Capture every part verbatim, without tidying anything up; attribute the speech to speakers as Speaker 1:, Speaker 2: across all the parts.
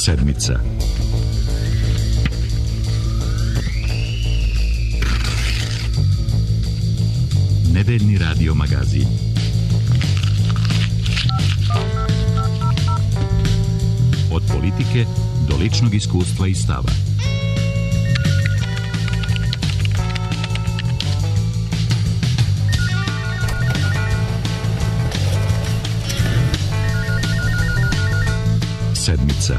Speaker 1: Sedmica. Nedeljni radio magazin. Od politike do ličnog iskustva i stava. Sedmica.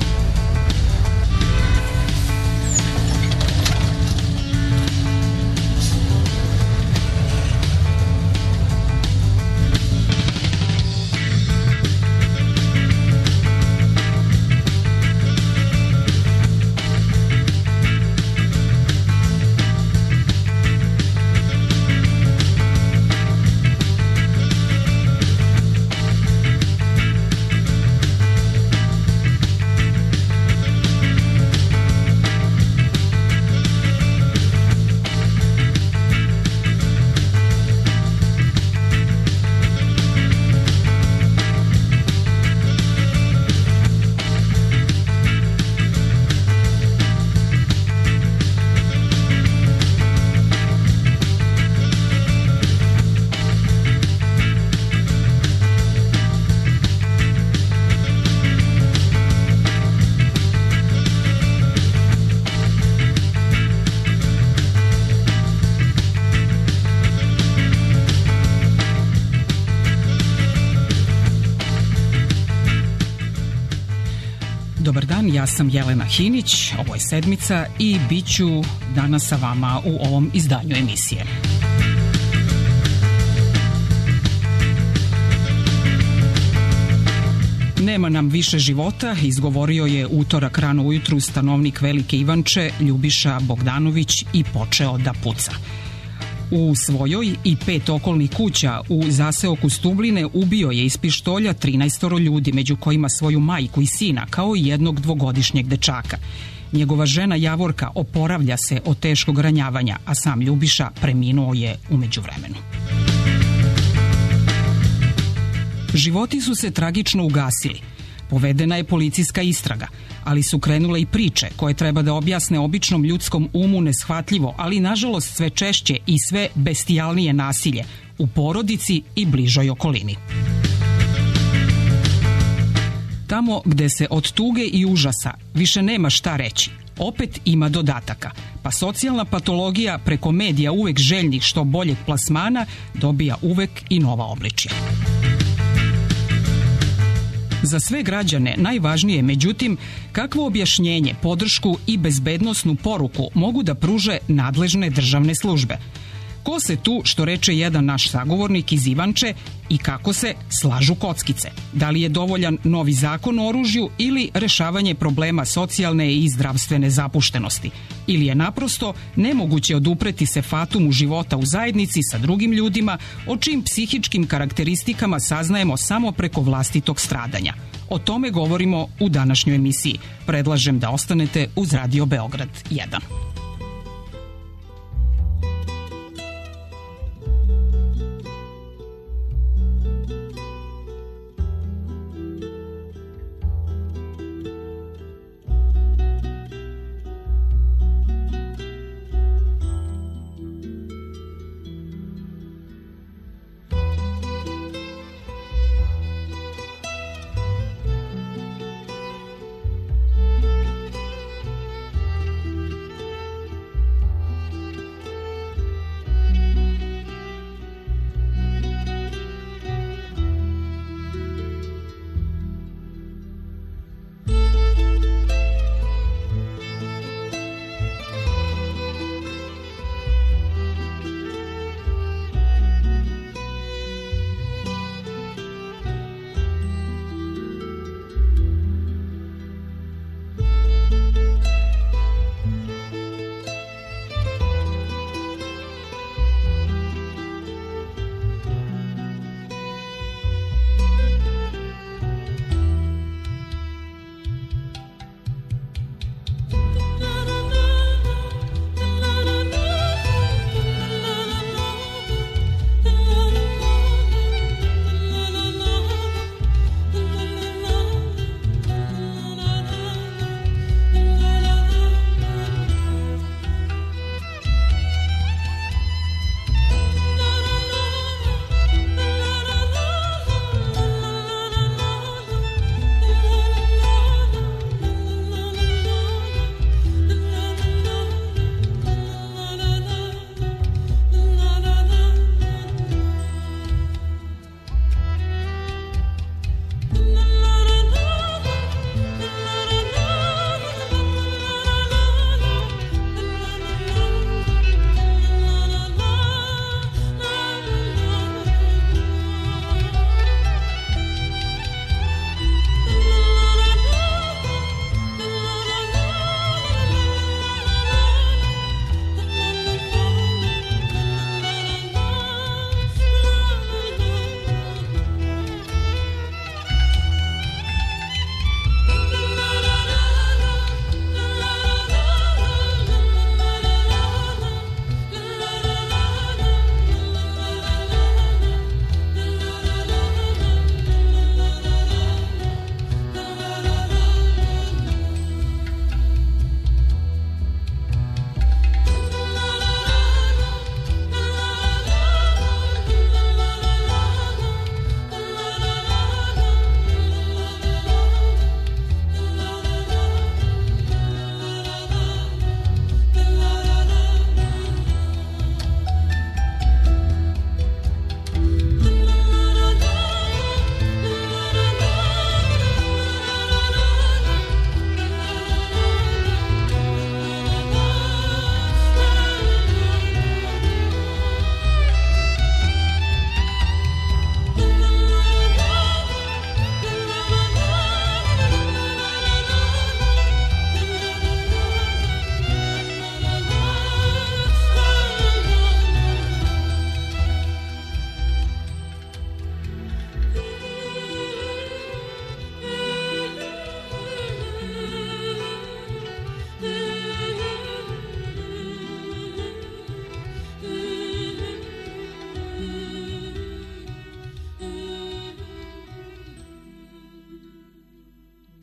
Speaker 1: Dobar dan, ja sam Jelena Hinić, ovo je Sedmica i bit ću danas sa vama u ovom izdanju emisije. Nema nam više života, izgovorio je utorak rano ujutru stanovnik Velike Ivanče Ljubiša Bogdanović i počeo da puca. U svojoj i pet okolnih kuća u zaseoku Stubline ubio je iz pištolja trinaestoro ljudi, među kojima svoju majku i sina, kao i jednog dvogodišnjeg dečaka. Njegova žena Javorka oporavlja se od teškog ranjavanja, a sam Ljubiša preminuo je u međuvremenu. Životi su se tragično ugasili. Povedena je policijska istraga, ali su krenule i priče koje treba da objasne običnom ljudskom umu neshvatljivo, ali nažalost sve češće i sve bestijalnije nasilje u porodici i bližoj okolini. Tamo gde se od tuge i užasa više nema šta reći, opet ima dodataka, pa socijalna patologija preko medija uvek željnih što boljeg plasmana dobija uvek i nova obličja. Za sve građane najvažnije je, međutim, kakvo objašnjenje, podršku i bezbednosnu poruku mogu da pruže nadležne državne službe. Ko se tu, što reče jedan naš sagovornik iz Ivanče, i kako se slažu kockice? Da li je dovoljan novi zakon o oružju ili rešavanje problema socijalne i zdravstvene zapuštenosti? Ili je naprosto nemoguće odupreti se fatumu života u zajednici sa drugim ljudima, o čijim psihičkim karakteristikama saznajemo samo preko vlastitog stradanja? O tome govorimo u današnjoj emisiji. Predlažem da ostanete uz Radio Beograd jedan.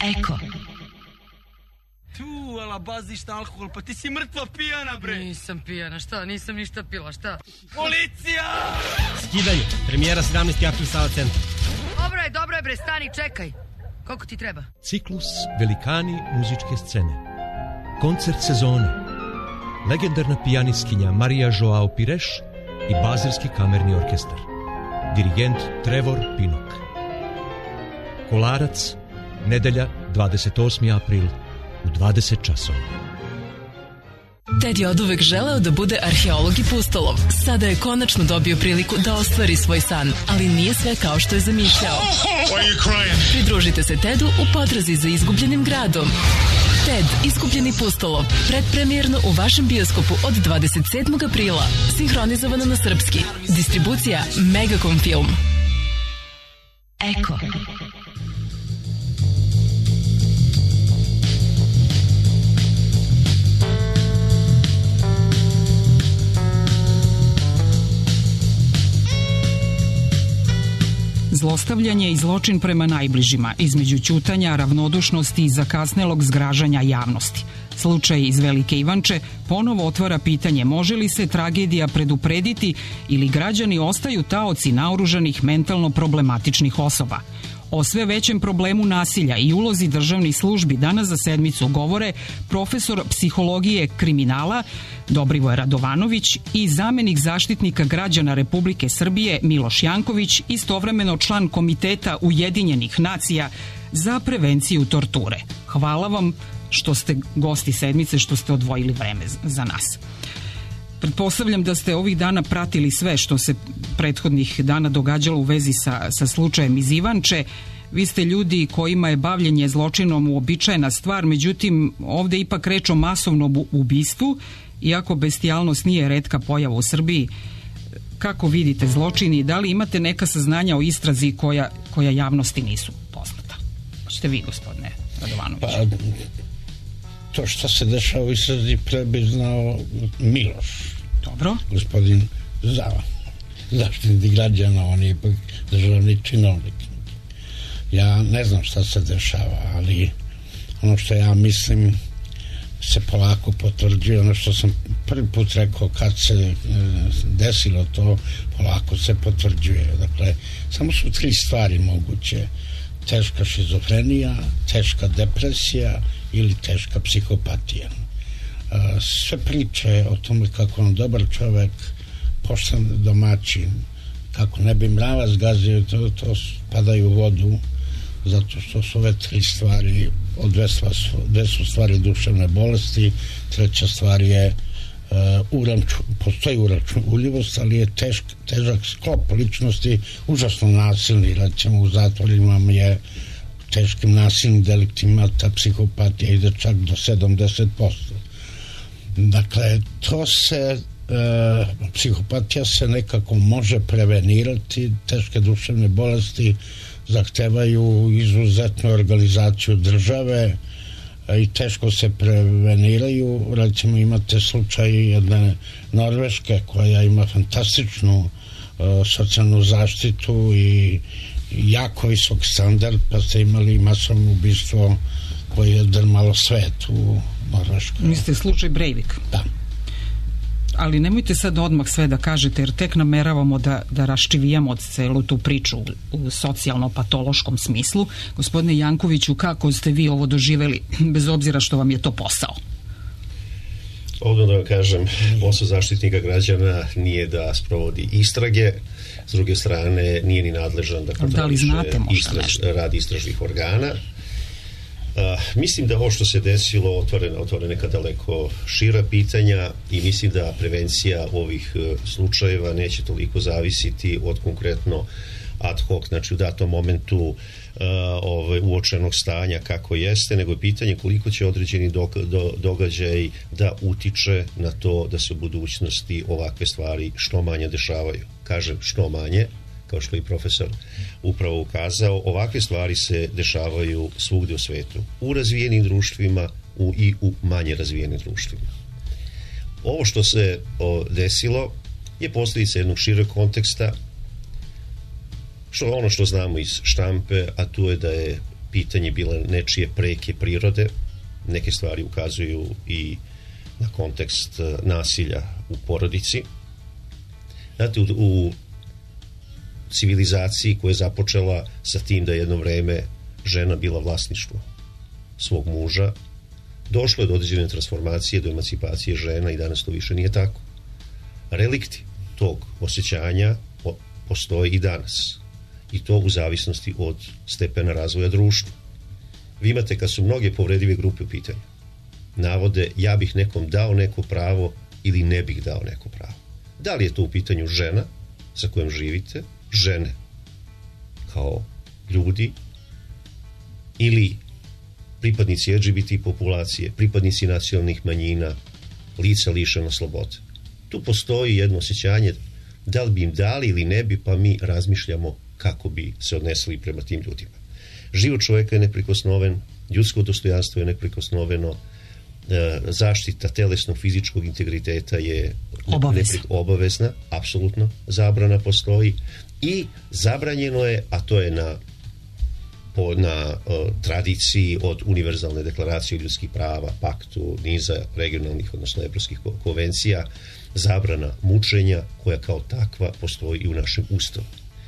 Speaker 2: Eko.
Speaker 3: Tu, ala baziš na alkohol, pa ti si mrtva pijana, bre.
Speaker 4: Nisam pijana, šta? Nisam ništa pila, šta?
Speaker 3: Policija!
Speaker 5: Skidanje, premijera sedamnaesti april Sava centar.
Speaker 4: Dobro je, dobro je, bre, stani, čekaj. Koliko ti treba?
Speaker 6: Ciklus Velikani muzičke scene. Koncert sezone. Legendarna pijanistkinja Marija Joao Pires i Bazilski kamerni orkestar. Dirigent Trevor Pinnock. Kolarac, nedelja dvadeset osmi april u dvadeset časova.
Speaker 2: Ted je oduvek želeo da bude arheolog i pustolov. Sada je konačno dobio priliku da ostvari svoj san, ali nije sve kao što je zamišljao. Pridružite se Tedu u potrazi za izgubljenim gradom. Ted, Iskupljeni pustolov, predpremijerno u vašem bioskopu od dvadeset sedmog aprila. Sinhronizovano na srpski. Distribucija Megacom Film. Eko.
Speaker 1: Zlostavljanje i zločin prema najbližima, između ćutanja, ravnodušnosti i zakasnelog zgražanja javnosti. Slučaj iz Velike Ivanče ponovo otvara pitanje može li se tragedija preduprediti ili građani ostaju taoci naoružanih mentalno problematičnih osoba. O sve većem problemu nasilja i ulozi državnih službi danas za sedmicu govore profesor psihologije kriminala Dobrivoje Radovanović i zamenik zaštitnika građana Republike Srbije Miloš Janković, istovremeno član Komiteta Ujedinjenih nacija za prevenciju torture. Hvala vam što ste gosti sedmice, što ste odvojili vreme za nas. Pretpostavljam da ste ovih dana pratili sve što se prethodnih dana događalo u vezi sa, sa slučajem iz Ivanče. Vi ste ljudi kojima je bavljenje zločinom uobičajena stvar, međutim ovde ipak reč o masovnom ubistvu, iako bestijalnost nije retka pojava u Srbiji. Kako vidite zločini? Da li imate neka saznanja o istrazi koja, koja javnosti nisu poznata? Hoćete vi, gospodine Radovanović?
Speaker 7: Pa, to što se dešava u istrazi pre bi znao Miloš.
Speaker 1: Dobro.
Speaker 7: Gospodin Zava. Zaštitnik građana, on je ipak državni činovnik. Ja ne znam šta se dešava, ali ono što ja mislim se polako potvrđuje. Ono što sam prvi put rekao kad se e, desilo to, polako se potvrđuje. Dakle, samo su tri stvari moguće. Teška šizofrenija, teška depresija ili teška psihopatija. Sve priče o tome kako on dobar čovek, pošten domaćin, kako ne bi mravac gazio, to, to padaju u vodu, zato što su ove tri stvari, dve, dve su stvari duševne bolesti, treća stvar je uh, uranču, postoji uračunljivost, ali je tešk, težak sklop ličnosti, užasno nasilni, recimo u zatvorima je teškim nasilnim deliktima ta psihopatija ide čak do sedamdeset posto. Dakle, to se e, psihopatija se nekako može prevenirati, teške duševne bolesti zahtevaju izuzetnu organizaciju države e, i teško se preveniraju. Recimo imate slučaj jedne Norveške koja ima fantastičnu e, socijalnu zaštitu i jako visok standard, pa ste imali masovno ubistvo koje je drmalo svet u Norveškoj.
Speaker 1: Mislite slučaj Breivik?
Speaker 7: Da.
Speaker 1: Ali nemojte sad odmah sve da kažete, jer tek nameravamo da, da raščivijamo celu tu priču u socijalno-patološkom smislu. Gospodine Jankoviću, kako ste vi ovo doživeli, bez obzira što vam je to posao?
Speaker 8: Ovdje da vam kažem, posao zaštitnika građana nije da sprovodi istrage, s druge strane nije ni nadležan da kontroliše istraž, rad istražnih organa. Uh, mislim da ovo što se desilo otvore, otvore neka daleko šira pitanja i mislim da prevencija ovih uh, slučajeva neće toliko zavisiti od konkretno ad hoc, znači u datom momentu uh, ovaj, uočenog stanja kako jeste, nego je pitanje koliko će određeni do, do, događaj da utiče na to da se u budućnosti ovakve stvari što manje dešavaju. Kažem što manje, kao što je i profesor upravo ukazao, ovakve stvari se dešavaju svugdje u svetu, u razvijenim društvima u, i u manje razvijenim društvima. Ovo što se o, desilo je posljedica jednog šireg konteksta, što ono što znamo iz štampe, a to je da je pitanje bile nečije preke prirode, neke stvari ukazuju i na kontekst nasilja u porodici. Znate, u, u civilizaciji koja je započela sa tim da jedno vreme žena bila vlasništvo svog muža, došlo je do određene transformacije, do emancipacije žena i danas to više nije tako. Relikti tog osjećanja postoje i danas. I to u zavisnosti od stepena razvoja društva. Vi imate, kad su mnoge povredive grupe u pitanju, navode ja bih nekom dao neko pravo ili ne bih dao neko pravo. Da li je to u pitanju žena sa kojom živite, žene kao ljudi, ili pripadnici L G B T populacije, pripadnici nacionalnih manjina, lica lišena slobode. Tu postoji jedno osjećanje da li bi im dali ili ne bi, pa mi razmišljamo kako bi se odnesli prema tim ljudima. Život čovjeka je neprikosnoven, ljudsko dostojanstvo je neprikosnoveno, zaštita telesnog fizičkog integriteta je
Speaker 1: Obavez.
Speaker 8: obavezna, apsolutno zabrana postoji i zabranjeno je, a to je na po, na uh, tradiciji od univerzalne deklaracije ljudskih prava, paktu, niza regionalnih, odnosno evropskih konvencija, zabrana mučenja koja kao takva postoji i u našem ustavu.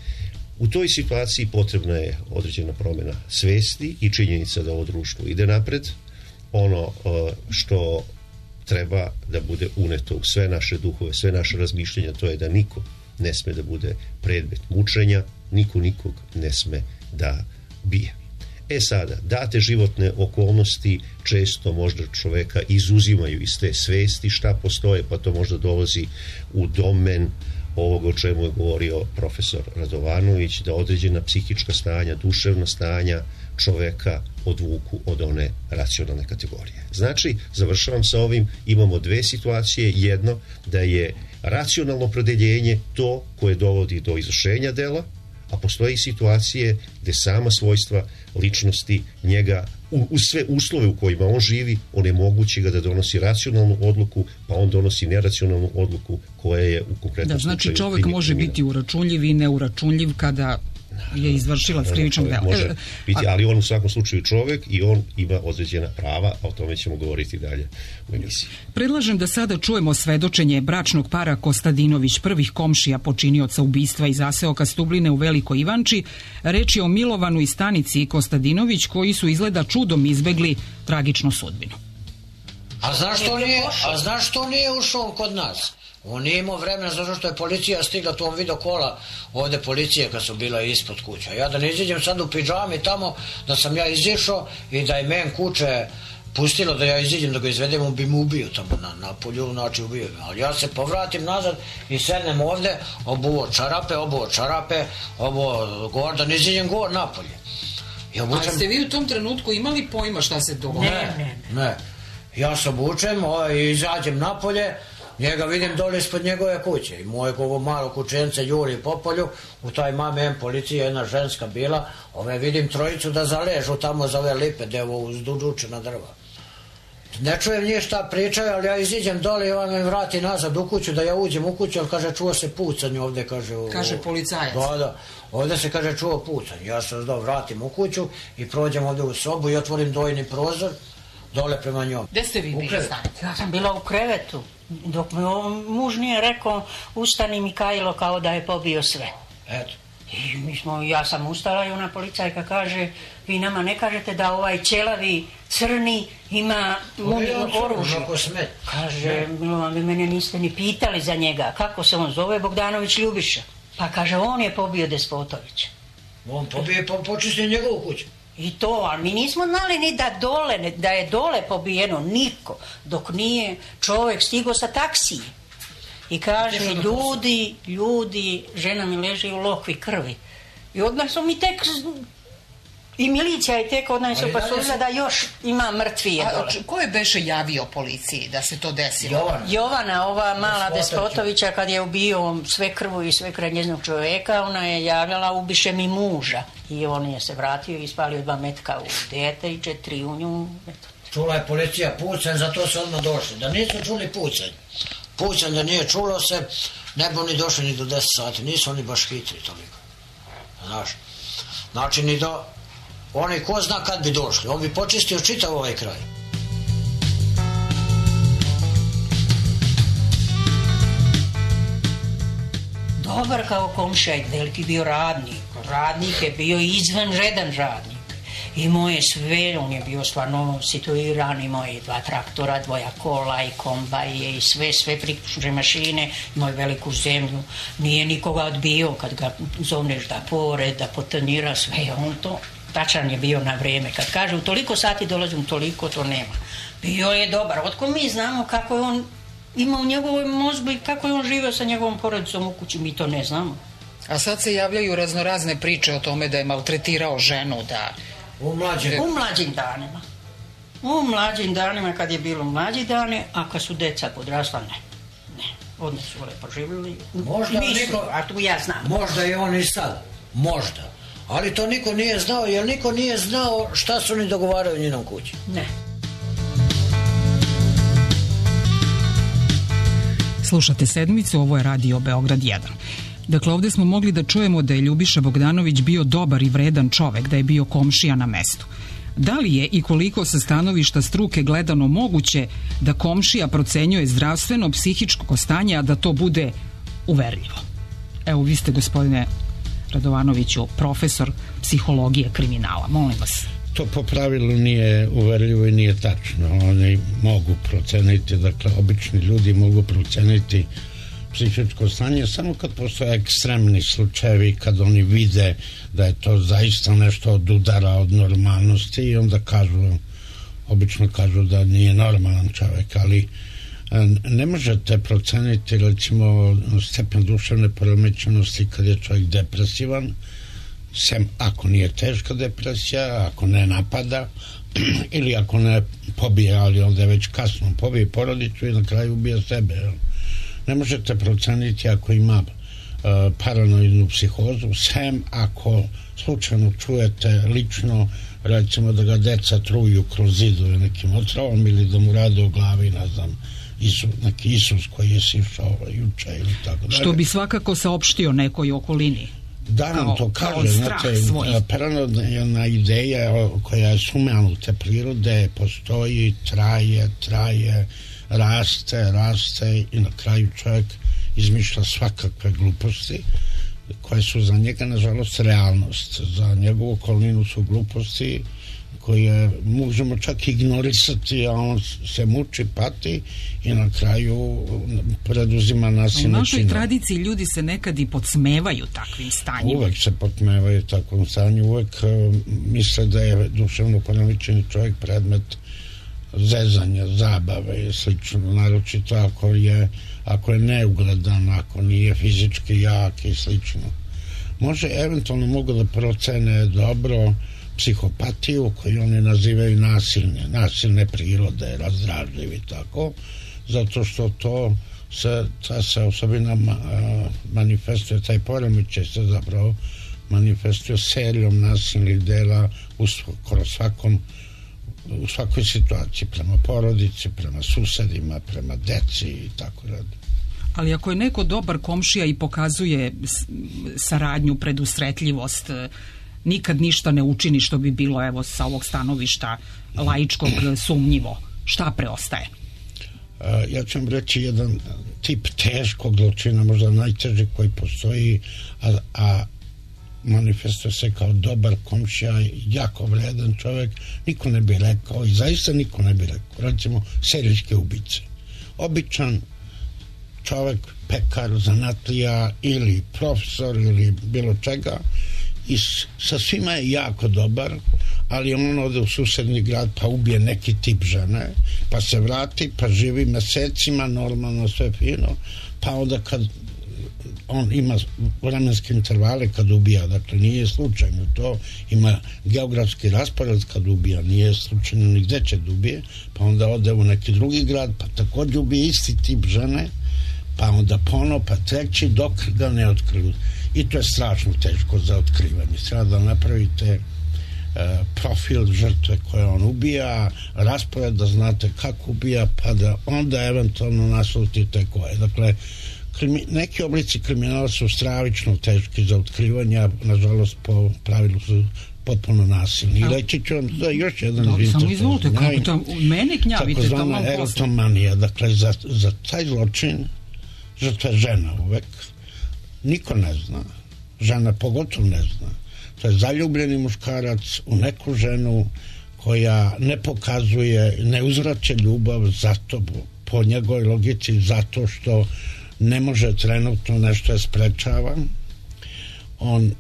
Speaker 8: U toj situaciji potrebna je određena promjena svesti i činjenica da ovo društvo ide napred. Ono uh, što treba da bude uneto u sve naše duhove, sve naše razmišljenja, to je da niko ne sme da bude predmet mučenja, niko nikog ne sme da bije. E sada, date životne okolnosti često možda čoveka izuzimaju iz te svesti šta postoje, pa to možda dolazi u domen ovoga o čemu je govorio profesor Radovanović, da određena psihička stanja, duševna stanja čoveka odvuku od one racionalne kategorije. Znači, završavam sa ovim, imamo dve situacije. Jedno, da je racionalno opredeljenje to koje dovodi do izvršenja dela, a postoje i situacije gde sama svojstva ličnosti njega, u, u sve uslove u kojima on živi, onemogući ga da donosi racionalnu odluku, pa on donosi neracionalnu odluku koja je u konkretnom
Speaker 1: da, znači
Speaker 8: slučaju...
Speaker 1: čovjek može biti uračunljiv i neuračunljiv kada je izvršila krivično delo.
Speaker 8: Može biti, ali on u svakom slučaju čovjek i on ima određena prava, a o tome ćemo govoriti dalje u emisiji.
Speaker 1: Predlažem da sada čujemo svedočenje bračnog para Kostadinović, prvih komšija počinioca ubistva i zaseoka Stubline u Velikoj Ivanči. Reč je o Milovanu i Stanici Kostadinović, koji su izgleda čudom izbegli tragičnu sudbinu.
Speaker 9: A znaš što nije, a znaš što nije ušao kod nas? On nije imao vremena zato što je policija stigla, tu on vidio kola ovde policije kad su bila ispod kuća. Ja da ne iziđem sad u pidžami tamo, da sam ja izišao i da je men kuće pustilo da ja iziđem, da ga izvedem, on bi mu ubio tamo na, na polju, znači ubio. Ali ja se povratim nazad i sednem ovde, obuo čarape, obuo čarape, obuo gor, da ne iziđem gor napolje.
Speaker 1: Obučem... A ste vi u tom trenutku imali pojma šta se dogodilo?
Speaker 9: Ne, ne, ne. Ja se obučem i izađem napolje, njega vidim dole ispod njegove kuće i mojeg ovo malo kućence juri po polju, u taj mame em policija, jedna ženska bila, ove vidim trojicu da zaležu tamo za ove lipe, devo uz dudučena drva. Ne čujem nije šta pričaju, ali ja iziđem dole i on me vrati nazad u kuću, da ja uđem u kuću, ali kaže čuo se pucanje ovde, kaže... U,
Speaker 1: kaže policajac.
Speaker 9: Da, da, ovde se kaže čuo pucanje, ja se da vratim u kuću i prođem ovde u sobu i otvorim dojni prozor, dole prema njom.
Speaker 1: Gde ste vi bili?
Speaker 10: Ja sam bila u krevetu. Dok mi muž nije rekao ustani Mikajlo kao da je pobio sve.
Speaker 9: Eto.
Speaker 10: I mi smo, ja sam ustala i ona policajka kaže vi nama ne kažete da ovaj ćelavi crni ima oružje. Kaže Milovan, vi mene niste ni pitali za njega. Kako se on zove? Bogdanović Ljubiša. Pa kaže on je pobio Despotovića.
Speaker 9: On pobije po, počistio njegovu kuću.
Speaker 10: I to, ali mi nismo znali ni da dole, da je dole pobijeno niko, dok nije čovjek stigo sa taksije. I kaže, ljudi, ljudi, žena mi leži u lokvi krvi. I odmah su mi tek, i milicija je tek odmah su pa su da još ima mrtvije dole.
Speaker 1: A ko je beše javio policiji da se to desilo?
Speaker 10: Jovana, Jovana ova mala Despotovića, kad je ubio sve krvu i sve kraj njeznog čovjeka, ona je javljala ubiše mi muža. I on je se vratio i ispalio dva metka u dete i četiri u nju.
Speaker 9: Čula je policija pucanj, zato su odmah došli. Da nisu čuli pucanj, pucanj da nije čulo se, ne bi oni došli ni do deset sati, nisu oni baš hitri toliko. Znaš, znači ni do oni ko zna kad bi došli. On bi počistio čitav ovaj kraj.
Speaker 10: Dobar kao komšija, veliki bio radnik. Radnik je bio izvanredan radnik. Imao je sve, on je bio stvarno situiran, imao je dva traktora, dvoja kola i kombaje i sve, sve priključne mašine, imao je veliku zemlju. Nije nikoga odbio kad ga zovneš da pore, da potanira, sve je on to. Tačan je bio na vrijeme. Kad kaže u toliko sati dolazim, toliko to nema. Bio je dobar. Otko mi znamo kako je on ima u njegovoj mozgu i kako je on živio sa njegovom porodicom u kući, mi to ne znamo.
Speaker 11: A sad se javljaju raznorazne priče o tome da je maltretirao ženu, da...
Speaker 9: U mlađim,
Speaker 10: u mlađim danima. U mlađim danima, kad je bilo mlađi dane, a kad su deca podrasla, ne. Ne, odne su lepo živjeli.
Speaker 9: Možda niko,
Speaker 10: a tu ja znam.
Speaker 9: Možda i on i sad, možda. Ali to niko nije znao, jer niko nije znao šta su oni dogovaraju u njenom kući.
Speaker 10: Ne.
Speaker 1: Slušate Sedmicu, ovo je Radio Beograd jedan. Dakle, ovdje smo mogli da čujemo da je Ljubiša Bogdanović bio dobar i vredan čovek, da je bio komšija na mestu. Da li je i koliko sa stanovišta struke gledano moguće da komšija procenjuje zdravstveno, psihičko stanje, a da to bude uverljivo? Evo, vi ste, gospodine Radovanoviću, profesor psihologije kriminala. Molim vas.
Speaker 7: To po pravilu nije uverljivo i nije tačno. Oni mogu proceniti, dakle, obični ljudi mogu proceniti psihičko stanje samo kad postoje ekstremni slučajevi, kad oni vide da je to zaista nešto od udara od normalnosti i onda kažu, obično kažu da nije normalan čovjek, ali ne možete proceniti recimo stepen duševne poremećenosti kad je čovjek depresivan, sem ako nije teška depresija, ako ne napada ili ako ne pobije, ali onda je već kasno, pobije porodicu i na kraju ubije sebe. Ne možete proceniti ako ima uh, paranoidnu psihozu, sem ako slučajno čujete lično, recimo da ga deca truju kroz zidove nekim otrovom ili da mu rade u glavi, ne znam, Isus, neki Isus koji je sišao juče ili tako dalje.
Speaker 1: Što bi svakako saopštio nekoj okolini.
Speaker 7: Da nam to kaže, znate, paranoidna ideja koja je sumanute prirode postoji, traje, traje, raste, raste i na kraju čovjek izmišlja svakakve gluposti koje su za njega nažalost realnost, za njegovu okolinu su gluposti koje možemo čak ignorisati, a on se muči, pati i na kraju preduzima nasilne činove.
Speaker 1: U našoj tradiciji ljudi se nekad i podsmevaju takvim stanjima.
Speaker 7: Uvek se podsmevaju takvom stanju, uvek uh, misle da je duševno poremećeni čovjek predmet zezanja, zabave i slično, naročito ako je, ako je neugledan, ako nije fizički jak i slično. Može, eventualno mogu da procene dobro psihopatiju koju oni nazivaju nasilne, nasilne prirode, razdražljivi tako, zato što to se, ta se osobina ma, manifestuje, taj poremećaj se zapravo manifestuje serijom nasilnih dela u skoro svakom u svakoj situaciji, prema porodici, prema susedima, prema deci i tako radi.
Speaker 1: Ali ako je neko dobar komšija i pokazuje saradnju, predusretljivost, nikad ništa ne učini što bi bilo, evo, sa ovog stanovišta laičkog sumnjivo, šta preostaje?
Speaker 7: Ja ću vam reći jedan tip teškog zločina, možda najteži koji postoji, a, a manifestuje se kao dobar komšija, jako vredan čovjek, niko ne bi rekao i zaista niko ne bi rekao, recimo serijske ubice. Običan čovjek, pekar, zanatlija ili profesor ili bilo čega i sa svima je jako dobar, ali on ode u susedni grad pa ubije neki tip žene, pa se vrati, pa živi mesecima normalno, sve fino, pa onda kad on ima vremenske intervale kad ubija, dakle nije slučajno to, ima geografski raspored kad ubija, nije slučajno ni gde će da ubije, pa onda ode u neki drugi grad, pa također ubije isti tip žene, pa onda ponovo, pa treći, dok ga ne otkriju. I to je strašno teško za otkrivanje. Treba da napravite e, profil žrtve koje on ubija, raspored da znate kako ubija, pa da onda eventualno naslutite koje. Dakle, krimi, neki oblici kriminala su stravično teški za otkrivanje, nažalost po pravilu su potpuno nasilni. I reći ću vam da još jedan
Speaker 1: da, samo izvolite, kako to mene knjavite to malo posle.
Speaker 7: Erotomanija, dakle za, za taj zločin žrtva je žena uvek, niko ne zna, žena pogotovo ne zna, to je zaljubljeni muškarac u neku ženu koja ne pokazuje, ne uzvraća ljubav zato, po njegovoj logici, zato što ne može trenutno, nešto je sprečava. On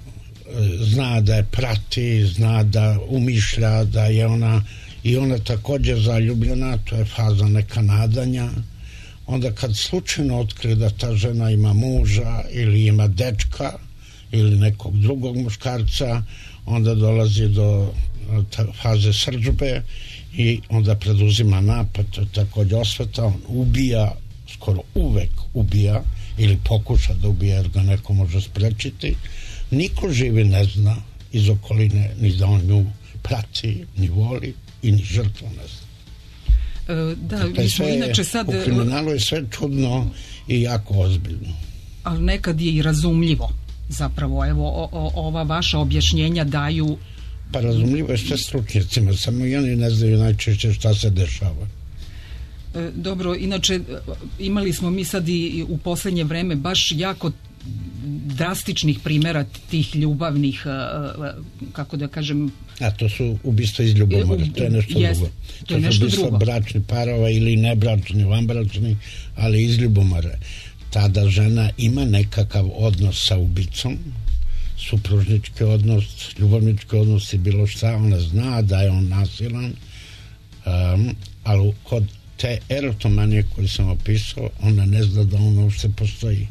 Speaker 7: zna da je prati, zna da umišlja da je ona i ona također zaljubljena, to je faza neka nadanja. Onda kad slučajno otkrije da ta žena ima muža ili ima dečka ili nekog drugog muškarca, onda dolazi do faze srdžbe i onda preduzima napad, također osveta, on ubija, skoro uvek ubija ili pokuša da ubija jer ga neko može sprečiti. Niko živi ne zna iz okoline ni da on nju prati, ni voli i ni žrtvu ne zna.
Speaker 1: E, da, mi smo inače sad...
Speaker 7: U kriminalu je sve čudno i jako ozbiljno.
Speaker 1: Ali nekad je i razumljivo. Zapravo, evo, o, o, ova vaša objašnjenja daju...
Speaker 7: Pa razumljivo je sve stručnjacima, samo i oni ne znaju najčešće šta se dešava.
Speaker 1: E, dobro, inače, imali smo mi sad i u poslednje vreme baš jako drastičnih primjera tih ljubavnih, kako da kažem...
Speaker 7: A to su ubistva iz ljubomore, to je nešto
Speaker 1: jest,
Speaker 7: drugo.
Speaker 1: To,
Speaker 7: to
Speaker 1: je nešto
Speaker 7: ubistva
Speaker 1: drugo.
Speaker 7: Bračni parova ili nebračni, vanbračni, ali iz ljubomore. Tada žena ima nekakav odnos sa ubicom, supružnički odnos, ljubavnički odnos i bilo šta, ona zna da je on nasilan, um, ali kod te erotomanije koju sam opisao, ona ne zna da on uopšte postoji.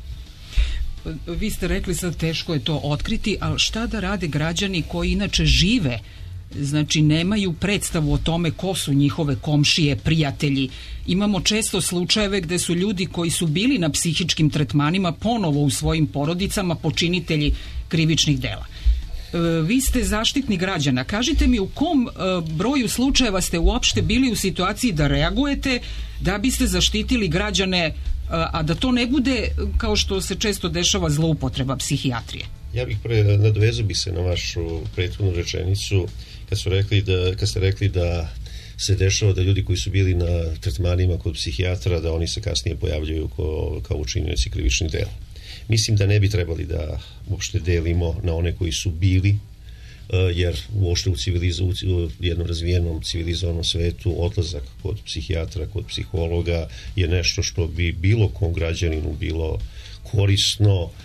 Speaker 1: Vi ste rekli sad teško je to otkriti, ali šta da rade građani koji inače žive, znači nemaju predstavu o tome ko su njihove komšije, prijatelji. Imamo često slučajeve gde su ljudi koji su bili na psihičkim tretmanima ponovo u svojim porodicama počinitelji krivičnih dela. E, vi ste zaštitnik građana. Kažite mi u kom e, broju slučajeva ste uopšte bili u situaciji da reagujete da biste zaštitili građane, a da to ne bude, kao što se često dešava, zloupotreba psihijatrije?
Speaker 8: Ja bih pre, nadovezao bi se na vašu prethodnu rečenicu kad su rekli da, kad ste rekli da se dešava da ljudi koji su bili na tretmanima kod psihijatra, da oni se kasnije pojavljaju ko, kao učinioci krivičnih dela. Mislim da ne bi trebali da uopšte delimo na one koji su bili, jer uopšte u, u jednom razvijenom civilizovanom svetu odlazak kod psihijatra, kod psihologa je nešto što bi bilo kom građaninu bilo korisno, uh,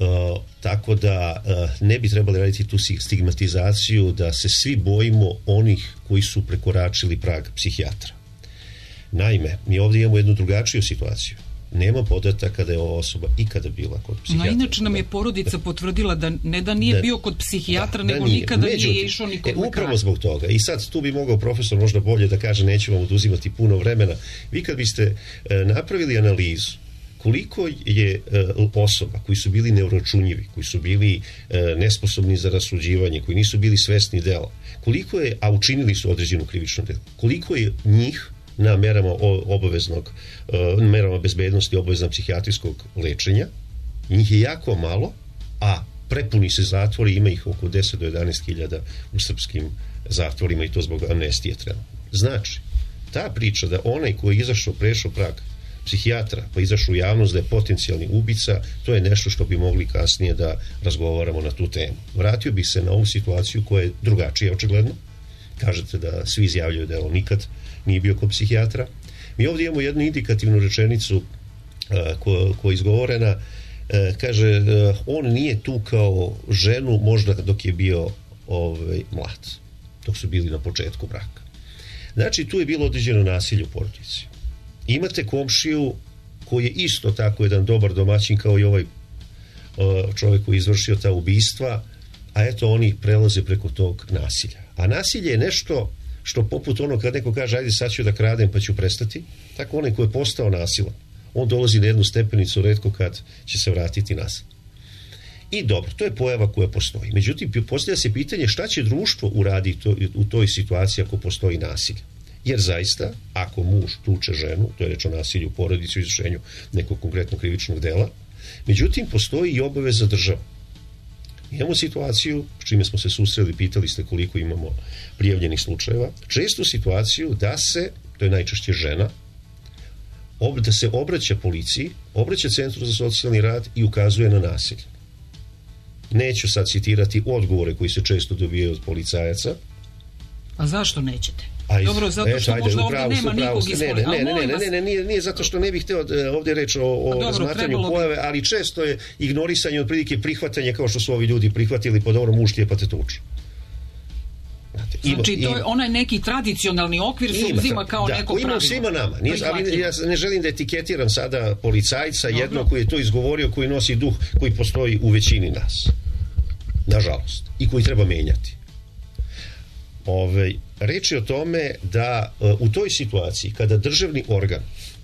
Speaker 8: tako da uh, ne bi trebali raditi tu stigmatizaciju da se svi bojimo onih koji su prekoračili prag psihijatra. Naime, mi ovdje imamo jednu drugačiju situaciju. Nema podataka da je ova osoba ikada bila kod psihijatra.
Speaker 1: No, inače nam je porodica potvrdila da ne da nije da, bio kod psihijatra, da, nego da nije. nikada Međutim, nije išao ni kod lekara.
Speaker 8: Upravo zbog toga. I sad tu bi mogao profesor možda bolje da kaže, neću vam oduzimati puno vremena. Vi kad biste e, napravili analizu koliko je e, osoba koji su bili neuročunjivi, koji su bili e, nesposobni za rasuđivanje, koji nisu bili svesni dela, koliko je, a učinili su određenu krivičnu delu, koliko je njih na merama obaveznog, merama bezbednosti obaveznog psihijatrijskog lečenja, njih je jako malo, a prepuni se zatvori, ima ih oko deset do jedanaest hiljada u srpskim zatvorima i to zbog amnestije treba. Znači, ta priča da onaj koji je izašao, prešao prag psihijatra, pa izašao u javnost da je potencijalni ubica, to je nešto što bi mogli kasnije da razgovaramo na tu temu. Vratio bi se na ovu situaciju koja je drugačija, očigledno. Kažete da svi izjavljaju da je on nikad nije bio kod psihijatra. Mi ovdje imamo jednu indikativnu rečenicu uh, koja ko je izgovorena, uh, kaže uh, on nije tu kao ženu možda dok je bio ovaj, mlad, dok su bili na početku braka. Znači tu je bilo određeno nasilje u porodici. Imate komšiju koji je isto tako jedan dobar domaćin kao i ovaj uh, čovjek koji je izvršio ta ubistva, a eto oni prelaze preko tog nasilja. A nasilje je nešto što poput ono kad neko kaže ajde sad ću da kradem pa ću prestati, tako onaj koji je postao nasilan, on dolazi na jednu stepenicu retko kad će se vratiti nazad. I dobro, to je pojava koja postoji. Međutim, postavlja se pitanje šta će društvo uraditi u toj situaciji ako postoji nasilje. Jer zaista, ako muž tuče ženu, to je reč o nasilju u porodici, u izvršenju nekog konkretnog krivičnog dela, međutim, postoji i obaveza države. Imamo situaciju, s čime smo se susreli, pitali ste koliko imamo prijavljenih slučajeva, čestu situaciju da se, to je najčešće žena, ob, da se obraća policiji, obraća Centru za socijalni rad i ukazuje na nasilje. Neću sad citirati odgovore koji se često dobijaju od policajaca.
Speaker 1: A zašto nećete?
Speaker 8: Ajde,
Speaker 1: Dobro, zato što
Speaker 8: ajde,
Speaker 1: možda ovdje
Speaker 8: upravo,
Speaker 1: nema
Speaker 8: upravo,
Speaker 1: nikog iz
Speaker 8: ne,
Speaker 1: policije.
Speaker 8: Ne, ne, ne, ne, ne, nije, nije zato što ne bih hteo ovdje reći o, o razmatranju pojave, ali često je ignorisanje otprilike prihvatanje kao što su ovi ljudi prihvatili, pa dobro, muž ti je pa te tuče.
Speaker 1: Znači, to je onaj neki tradicionalni okvir se uzima kao
Speaker 8: da,
Speaker 1: neko pravilo.
Speaker 8: Ima svima nama. Nije, ali ja ne želim da etiketiram sada policajca jednog koji je to izgovorio, koji nosi duh koji postoji u većini nas. Nažalost. I koji treba menjati. Ove, reč je o tome da uh, u toj situaciji kada državni organ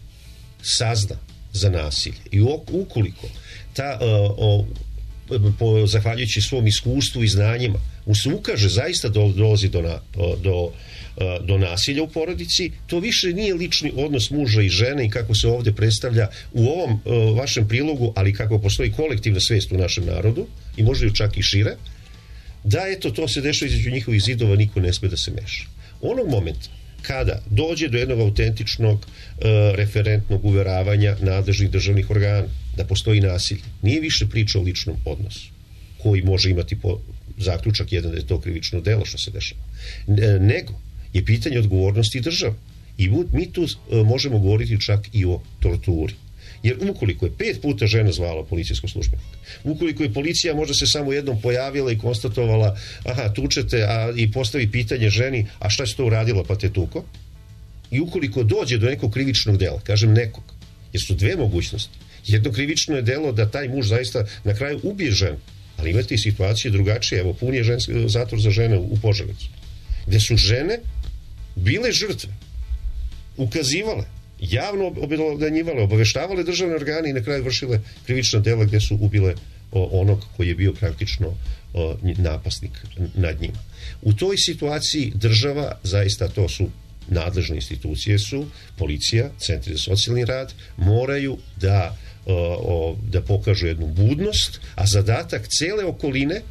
Speaker 8: sazna za nasilje i ukoliko ta uh, o, po, zahvaljujući svom iskustvu i znanjima mu se ukaže zaista do, dolazi do, na, do, do nasilja u porodici, to više nije lični odnos muža i žene i kako se ovdje predstavlja u ovom uh, vašem prilogu, ali kako postoji kolektivna svijest u našem narodu i možda ju čak i šire, da eto to se dešava između njihovih zidova, niko ne sme da se meša. Onog momenta kada dođe do jednog autentičnog uh, referentnog uveravanja nadležnih državnih organa da postoji nasilje, nije više priča o ličnom odnosu koji može imati po zaključak jedan da je to krivično delo što se dešava, nego je pitanje odgovornosti države i mi tu uh, možemo govoriti čak i o torturi. Jer ukoliko je pet puta žena zvala policijskog službenika, ukoliko je policija možda se samo jednom pojavila i konstatovala aha, tučete, a i postavi pitanje ženi, a šta si to uradila pa te tuko, i ukoliko dođe do nekog krivičnog dela, kažem nekog, jer su dve mogućnosti. Jedno krivično je delo da taj muž zaista na kraju ubije ženu, ali imate i situacije drugačije. Evo, pun je ženski zatvor za žene u Požarevcu, gde su žene bile žrtve, ukazivale, javno obelodanjivale, obaveštavale državne organe i na kraju vršile krivična dela gdje su ubile o, onog koji je bio praktično o, napasnik nad njima. U toj situaciji država, zaista to su nadležne institucije, su policija, centri za socijalni rad, moraju da, o, o, da pokažu jednu budnost, a zadatak cele okoline,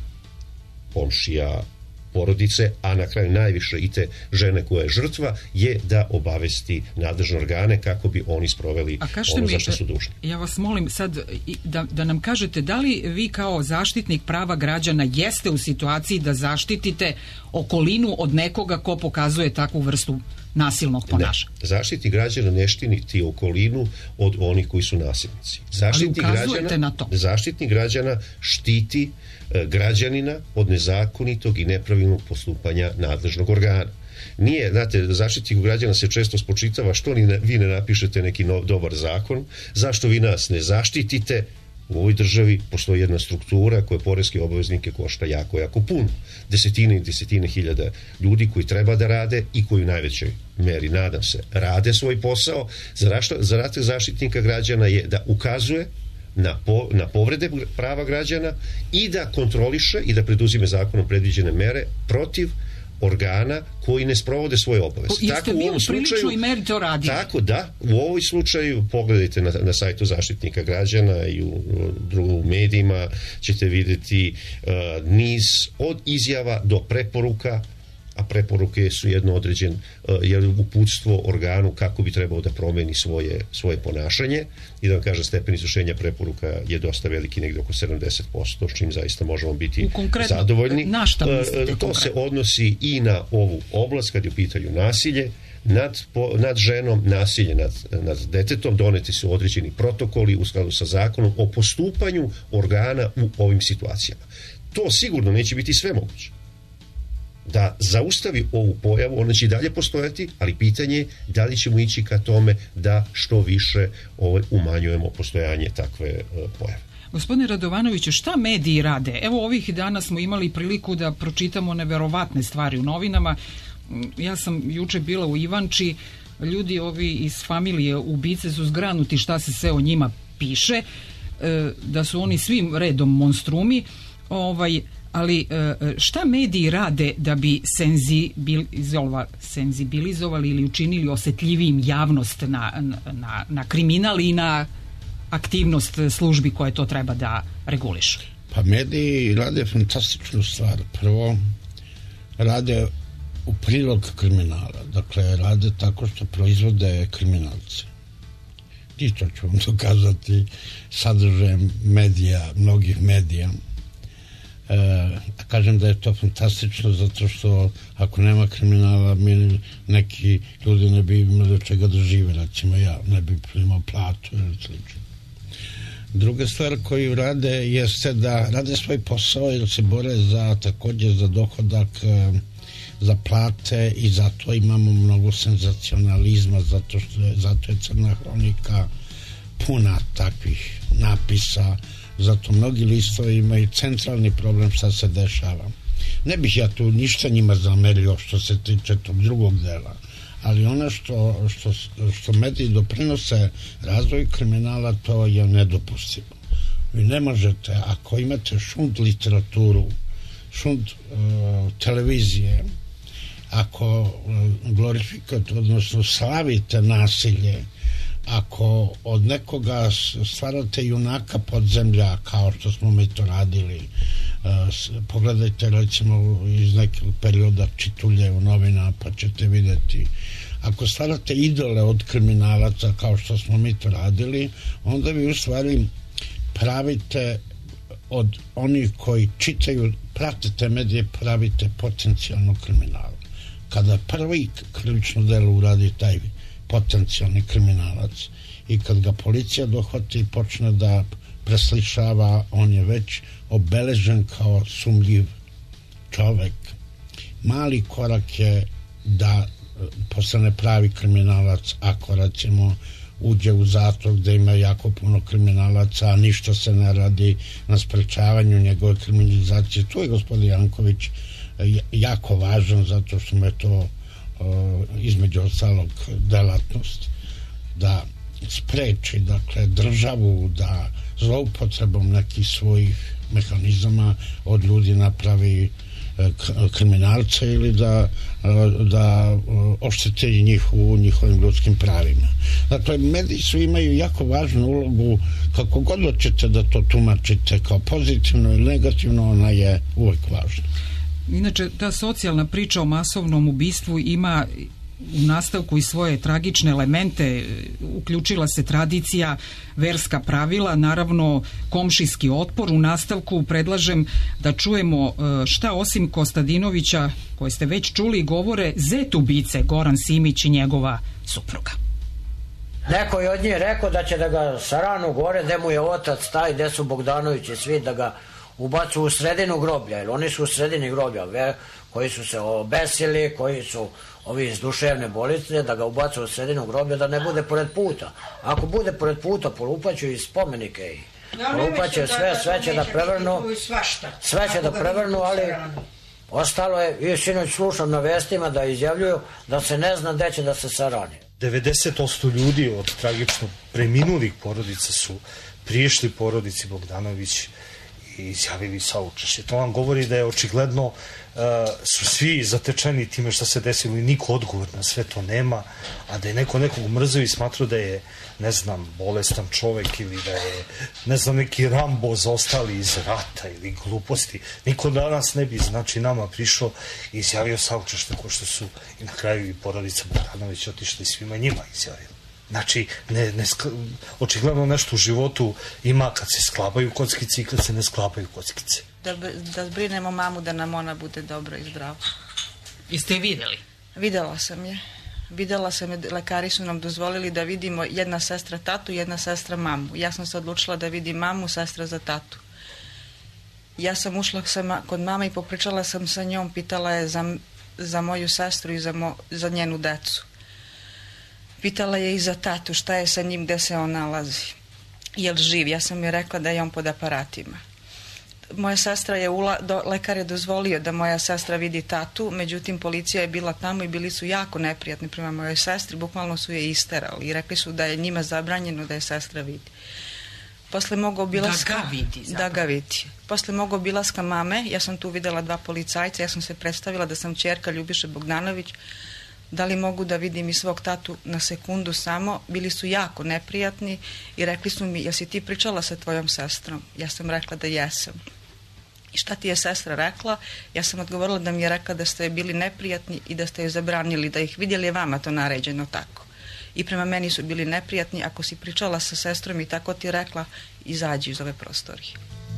Speaker 8: komšija, porodice, a na kraju najviše i te žene koja je žrtva, je da obavesti nadležne organe kako bi oni sproveli ono za što su dužni.
Speaker 1: Ja vas molim sad da, da nam kažete da li vi kao zaštitnik prava građana jeste u situaciji da zaštitite okolinu od nekoga ko pokazuje takvu vrstu nasilnog ponašanja?
Speaker 8: Ne. Zaštitnik građana ne štiti okolinu od onih koji su nasilnici. Zaštitnik
Speaker 1: Ali ukazujete
Speaker 8: građana,
Speaker 1: na to.
Speaker 8: Zaštitnik građana štiti građanina od nezakonitog i nepravilnog postupanja nadležnog organa. Nije, znate, zaštitniku građana se često spočitava što ni ne, vi ne napišete neki no, dobar zakon, zašto vi nas ne zaštitite. U ovoj državi postoji jedna struktura koja poreske obveznike košta jako, jako puno. Desetine i desetine hiljada ljudi koji treba da rade i koji u najvećoj meri, nadam se, rade svoj posao. Zadatak zaštitnika građana je da ukazuje Na, po, na povrede prava građana i da kontroliše i da preduzime zakonom predviđene mere protiv organa koji ne sprovode svoje obaveze.
Speaker 1: Jeste vi u priličnoj meri to radili?
Speaker 8: Tako da, u ovoj slučaju pogledajte na, na sajtu Zaštitnika građana i u, u, u medijima ćete vidjeti uh, niz od izjava do preporuka, a preporuke su jedno određen uh, uputstvo organu kako bi trebao da promeni svoje, svoje ponašanje i da vam kažem, stepen izvršenja preporuka je dosta veliki, negdje oko sedamdeset posto, s čim zaista možemo biti zadovoljni.
Speaker 1: Na šta mislite
Speaker 8: uh, to
Speaker 1: konkretno?
Speaker 8: se odnosi i na ovu oblast kad je u pitanju nasilje nad, po, nad ženom, nasilje nad, nad detetom. Doneti su određeni protokoli u skladu sa zakonom o postupanju organa u ovim situacijama. To sigurno neće biti sve moguće da zaustavi ovu pojavu, ona će i dalje postojati, ali pitanje je da li ćemo ići ka tome da što više ovaj, umanjujemo postojanje takve uh, pojave.
Speaker 1: Gospodine Radovanoviću, šta mediji rade? Evo, ovih dana smo imali priliku da pročitamo neverovatne stvari u novinama. Ja sam juče bila u Ivanči, ljudi ovi iz familije ubice su zgranuti šta se sve o njima piše, da su oni svim redom monstrumi, ovaj, Ali šta mediji rade da bi senzibilizovali ili učinili osjetljivijim javnost na, na, na kriminal i na aktivnost službi koje to treba da regulišu?
Speaker 7: Pa mediji rade fantastičnu stvar. Prvo, rade u prilog kriminala. Dakle, rade tako što proizvode kriminalce. I to ću vam dokazati sadržajem medija, mnogih medija. E, a kažem da je to fantastično zato što ako nema kriminala mi neki ljudi ne bi imali od čega da žive, recimo ja ne bi primao platu ili slično. Druga stvar koju rade jeste da rade svoj posao jer se bore za također za dohodak, za plate i zato imamo mnogo senzacionalizma, zato što je, zato je Crna hronika puna takvih napisa, zato mnogi listovi imaju centralni problem šta se dešava. Ne bih ja tu ništa njima zamerio što se tiče tog drugog dela, ali ono što, što, što mediji doprinose razvoju kriminala, to je nedopustivo. Vi ne možete, ako imate šund literaturu, šund uh, televizije, ako uh, glorifikujete, odnosno slavite nasilje, ako od nekoga stvarate junaka podzemlja, kao što smo mi to radili, uh, pogledajte recimo iz nekog perioda Čitulje u novina, pa ćete vidjeti. Ako stvarate idole od kriminalaca, kao što smo mi to radili, onda vi u stvari pravite od onih koji čitaju, pratite medije, pravite potencijalno kriminal. Kada prvi krivično delo uradi taj potencijalni kriminalac i kad ga policija dohvati i počne da preslišava, on je već obeležen kao sumljiv čovek. Mali korak je da postane pravi kriminalac ako recimo uđe u zatvor gde ima jako puno kriminalaca, a ništa se ne radi na sprečavanju njegove kriminalizacije. Tu je gospodin Janković jako važan zato što mu je to između ostalog delatnost da spreči, dakle, državu da zloupotrebom nekih svojih mehanizama od ljudi napravi kriminalca ili da, da oštete njih u njihovim ljudskim pravima. Dakle, mediji su imaju jako važnu ulogu, kako god hoćete da to tumačite kao pozitivno ili negativno, ona je uvek važna.
Speaker 1: Inače, ta socijalna priča o masovnom ubistvu ima u nastavku i svoje tragične elemente. Uključila se tradicija, verska pravila, naravno komšijski otpor. U nastavku predlažem da čujemo šta osim Kostadinovića, koje ste već čuli, govore zet ubice Goran Simić i njegova supruga.
Speaker 9: Neko je od njih rekao da će da ga saranu gore, gde mu je otac taj, gde su Bogdanovići svi, da ga ubacu u sredinu groblja, jer oni su u sredini groblja, ve, koji su se obesili, koji su ovi iz duševne bolnice, da ga ubacu u sredinu groblja, da ne bude pored puta. Ako bude pored puta, polupaću i spomenike i polupaće sve, sve će da prevrnu, sve će da prevrnu, ali ostalo je, i sinoć slušam na vestima da izjavljuju da se ne zna gde će da se sarani.
Speaker 12: devedeset posto ljudi od tragično preminulih porodica su prišli porodici Bogdanović i izjavili saučešće. To vam govori da je očigledno uh, su svi zatečeni time što se desilo i niko odgovor na sve to nema, a da je neko nekog mrzio i smatrao da je, ne znam, bolestan čovek ili da je, ne znam, neki Rambo zostali iz rata ili gluposti. Niko danas ne bi, znači, nama prišao i izjavio saučešće, ko što su i na kraju i porodica Bogdanović otišli svima njima izjavili. Znači, ne, ne, očigledno nešto u životu ima kad se sklapaju kockice i kad se ne sklapaju kockice.
Speaker 13: Da, da zbrinemo mamu da nam ona bude dobra i zdrava.
Speaker 1: Jeste je videli?
Speaker 13: Videla sam je. Videla sam je, lekari su nam dozvolili da vidimo jedna sestra tatu, jedna sestra mamu. Ja sam se odlučila da vidim mamu, sestra za tatu. Ja sam ušla sa, kod mame i popričala sam sa njom, pitala je za, za moju sestru i za, mo, za njenu decu. Pitala je i za tatu šta je sa njim, gde se on nalazi. Je li živ? Ja sam joj rekla da je on pod aparatima. Moja sestra je, ula, do, lekar je dozvolio da moja sestra vidi tatu, međutim policija je bila tamo i bili su jako neprijatni prema mojoj sestri, bukvalno su je isterali i rekli su da je njima zabranjeno da je sestra vidi. Posle mog obilaska...
Speaker 10: Da ga vidi.
Speaker 13: Da ga vidi. Posle mog obilaska mame, ja sam tu videla dva policajca, ja sam se predstavila da sam ćerka Ljubiše Bogdanović, da li mogu da vidim i svog tatu na sekundu samo, bili su jako neprijatni i rekli su mi, jel si ti pričala sa tvojom sestrom? Ja sam rekla da jesam. I šta ti je sestra rekla? Ja sam odgovorila da mi je rekla da ste bili neprijatni i da ste joj zabranili da ih vidjeli, je vama to naređeno tako. I prema meni su bili neprijatni, ako si pričala sa sestrom i tako ti rekla, izađi iz ove prostorije.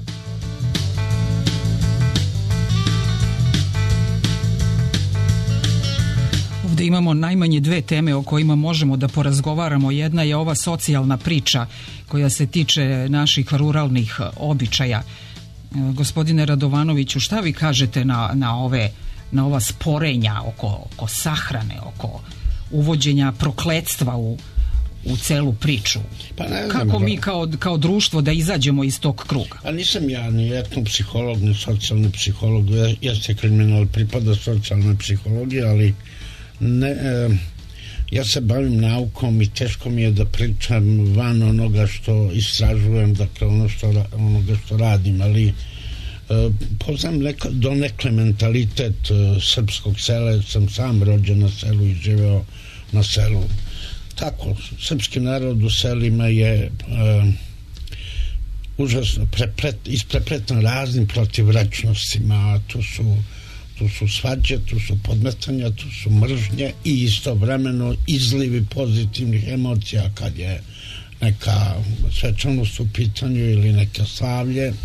Speaker 1: Ovdje imamo najmanje dve teme o kojima možemo da porazgovaramo. Jedna je ova socijalna priča koja se tiče naših ruralnih običaja. Gospodine Radovanoviću, šta vi kažete na, na, ove, na ova sporenja oko, oko sahrane, oko uvođenja prokletstva u, u celu priču?
Speaker 7: Pa ne znam,
Speaker 1: kako mi kao, kao društvo da izađemo iz tog kruga?
Speaker 7: A nisam ja ni etnopsiholog, ni socijalni psiholog, jeste kriminal, pripada socijalnoj psihologiji, ali ne, e, ja se bavim naukom i teško mi je da pričam van onoga što istražujem, dakle ono što, onoga što radim, ali e, poznam neko, donekle mentalitet e, srpskog sela, sam sam rođen na selu i živeo na selu. Tako, srpski narod u selima je e, užasno preplet, isprepletan raznim protivračnostima, tu su tu su svađe, tu su podmetanja, tu su mržnje i istovremeno izlivi pozitivnih emocija kad je neka svečanost u pitanju ili neke slavlje, e,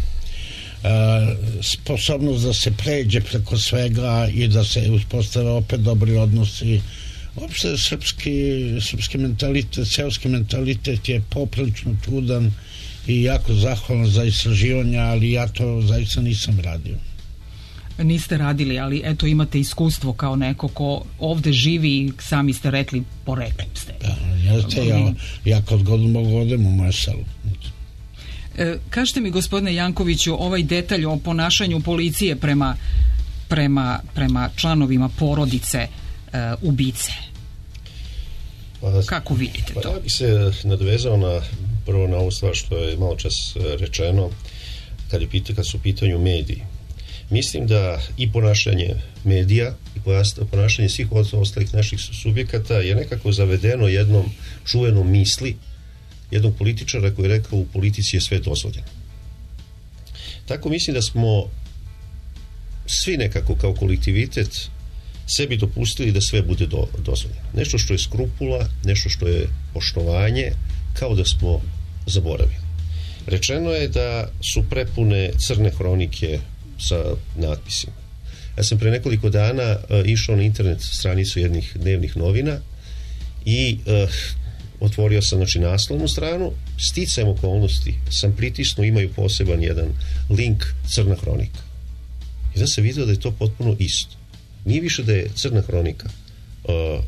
Speaker 7: sposobnost da se pređe preko svega i da se uspostave opet dobri odnosi. Uopšte srpski, srpski mentalitet, seoski mentalitet je poprilično čudan i jako zahvalan za istraživanja, ali ja to zaista nisam radio.
Speaker 1: Niste radili, ali eto imate iskustvo kao neko ko ovde živi i sami ste rekli, poreklim ste.
Speaker 7: Da, jeste, ja, ja kad god mogu odem u moje selo.
Speaker 1: E, kažete mi, gospodine Jankoviću, ovaj detalj o ponašanju policije prema, prema, prema članovima porodice e, ubice.
Speaker 8: Pa,
Speaker 1: kako vidite
Speaker 8: pa,
Speaker 1: to?
Speaker 8: Ja bih se nadvezao na prvo na ovu stvar što je malo čas rečeno kad, je pita, kad su u pitanju mediji. Mislim da i ponašanje medija i ponašanje svih ostalih naših subjekata je nekako zavedeno jednom čuvenom misli jednog političara koji je rekao u politici je sve dozvoljeno. Tako mislim da smo svi nekako kao kolektivitet sebi dopustili da sve bude do, dozvoljeno. Nešto što je skrupula, nešto što je poštovanje, kao da smo zaboravili. Rečeno je da su prepune crne hronike sa natpisima. Ja sam pre nekoliko dana uh, išao na internet stranicu jednih dnevnih novina i uh, otvorio sam znači naslovnu stranu, sticajem okolnosti sam pritisnuo, imaju poseban jedan link crna hronika. I da se vidio da je to potpuno isto. Nije više da je crna hronika uh,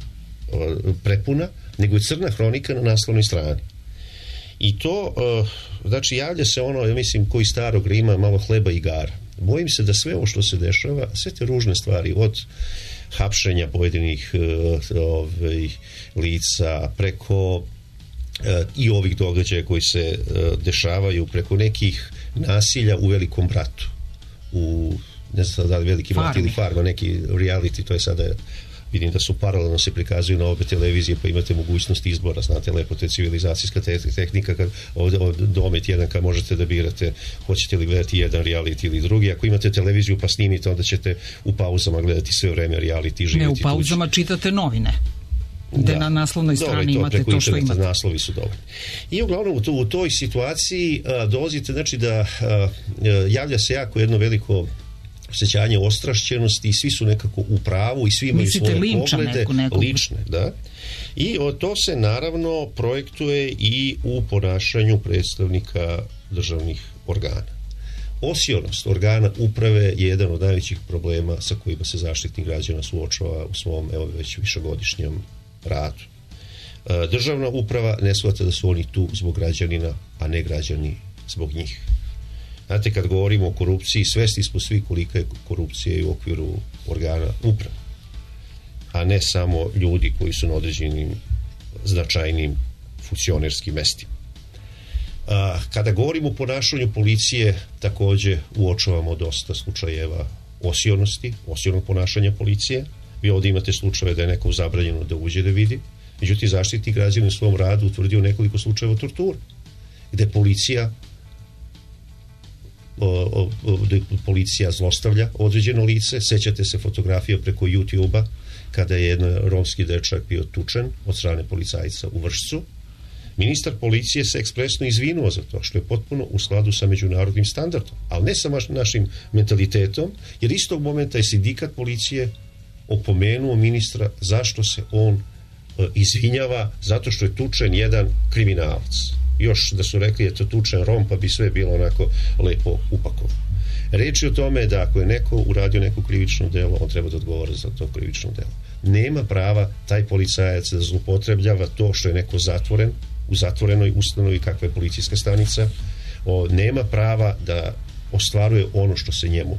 Speaker 8: uh, prepuna, nego je crna hronika na naslovnoj strani. I to, uh, znači, javlja se ono, ja mislim, koji starog Rima, malo hleba i igara. Bojim se da sve ovo što se dešava, sve te ružne stvari, od hapšenja pojedinih uh, ovih lica, preko uh, i ovih događaja koji se uh, dešavaju, preko nekih nasilja u Velikom bratu, u, ne znam da li Veliki brat ili Farma, neki reality, to je sada... Vidim da su paralelno se prikazuju na obe televizije, pa imate mogućnost izbora, znate, lepo, to je civilizacijska te tehnika, kad ovdje domet jedan, kad možete da birate, hoćete li gledati jedan reality ili drugi, ako imate televiziju pa snimite, onda ćete u pauzama gledati sve vreme reality, živjeti.
Speaker 1: Ne, u pauzama tuđi. Čitate novine, gde da, na naslovnoj strani to, imate to što imate.
Speaker 8: Naslovi su dovoljni. I uglavnom u, to, u toj situaciji a, dolazite, znači da a, a, javlja se jako jedno veliko osjećanje ostrašćenosti i svi su nekako u pravu i svi imaju
Speaker 1: mislite
Speaker 8: svoje
Speaker 1: linča
Speaker 8: poglede
Speaker 1: neku, neku.
Speaker 8: lične, da. I to se naravno projektuje i u ponašanju predstavnika državnih organa. Osionost organa uprave je jedan od najvećih problema sa kojima se Zaštitnik građana suočava u svom, evo, već višegodišnjem radu. Državna uprava ne shvata da su oni tu zbog građanina, a ne građani zbog njih. Znate, kad govorimo o korupciji, svesti smo svi kolika je korupcija u okviru organa uprave, a ne samo ljudi koji su na određenim značajnim funkcionerskim mestima. A, kada govorimo o ponašanju policije, takođe uočavamo dosta slučajeva osionosti, osionog ponašanja policije. Vi ovdje imate slučajeve da je neko zabranjeno da uđe da vidi. Međutim, Zaštitnik građana u svom radu utvrdio nekoliko slučajeva torture, gde policija o, o, gde policija zlostavlja određeno lice. Sećate se fotografija preko YouTube-a kada je jedan romski dečak bio tučen od strane policajca u Vršcu. Ministar policije se ekspresno izvinuo za to, što je potpuno u skladu sa međunarodnim standardom, ali ne sa našim mentalitetom, jer istog momenta je sindikat policije opomenuo ministra zašto se on e, izvinjava, zato što je tučen jedan kriminalac. Još da su rekli je to tučen Rom, pa bi sve bilo onako lepo upakovano. Reč je o tome da ako je neko uradio neko krivično delo, on treba da odgovara za to krivično delo. Nema prava taj policajac da zloupotrebljava to što je neko zatvoren u zatvorenoj ustanovi kakva je policijska stanica. O, nema prava da ostvaruje ono što se njemu